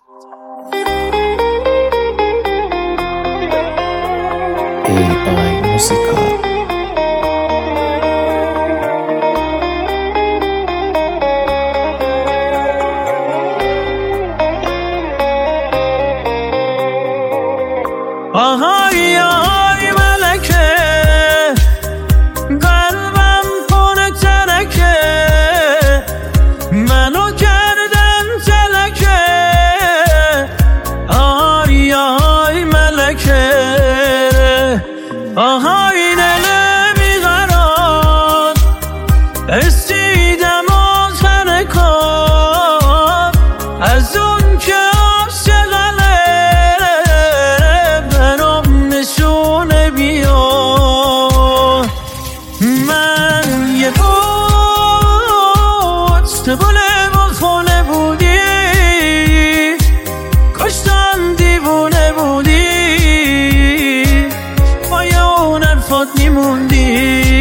AI Música. آهای آهای ملکه، قلبم پر ترکه، منو کردن تلکه. آهای آهای ملکه، آهای دل بیقرار، استیدم آخر کار از اون که خونه بودی، کاشتم دیوونه بودی، پای اون حرفات میموندی.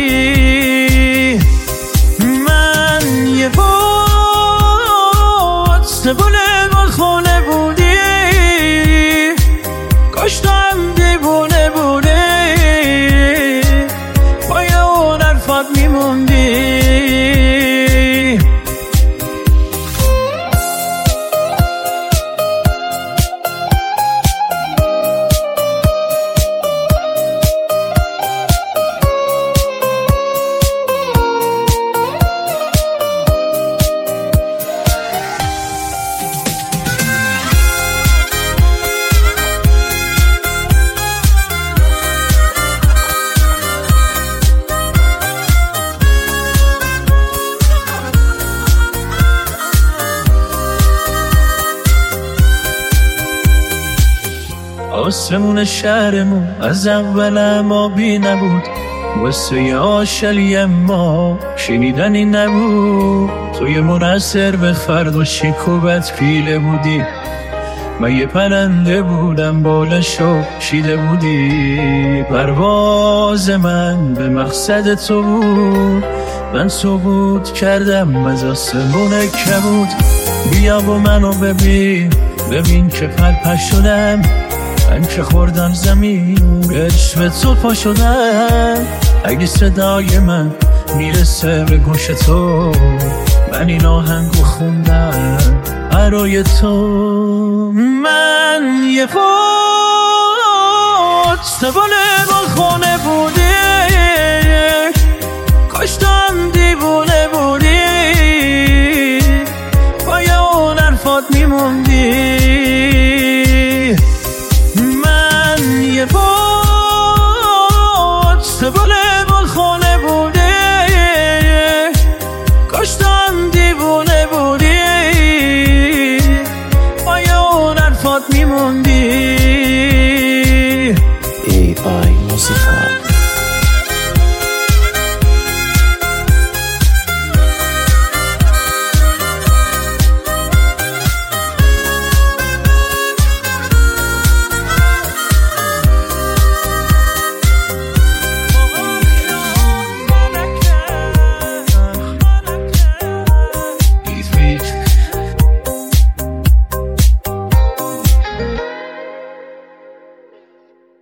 من یه بود سبونه خونه بودی، کاشتم دیوونه بودی، پای اون حرفات میموندی. آسمون شهرمون از اول آبی نبود، واسه آشلی ما شنیدنی نبود. توی منحصر به فرد و شکوبت پیله بودی، من یه پرنده بودم بالشو شیده بودی. پرواز من به مقصد تو بود، من ثبوت کردم از آسمون کبود. بیا و منو ببین، ببین که پرپش شدم، من که خوردم زمین به عشق تو پا شدم. اگه صدای من میرسه به گوش تو، من این آهنگو خوندم برای تو. من یه فوت سباله خونه بودی، کاشتم دیوونه بودی، پای اون حرفات میموندی. یه بود سباله خونه بودی، کاشتم دیوونه بودی، پای اون حرفات میموندی.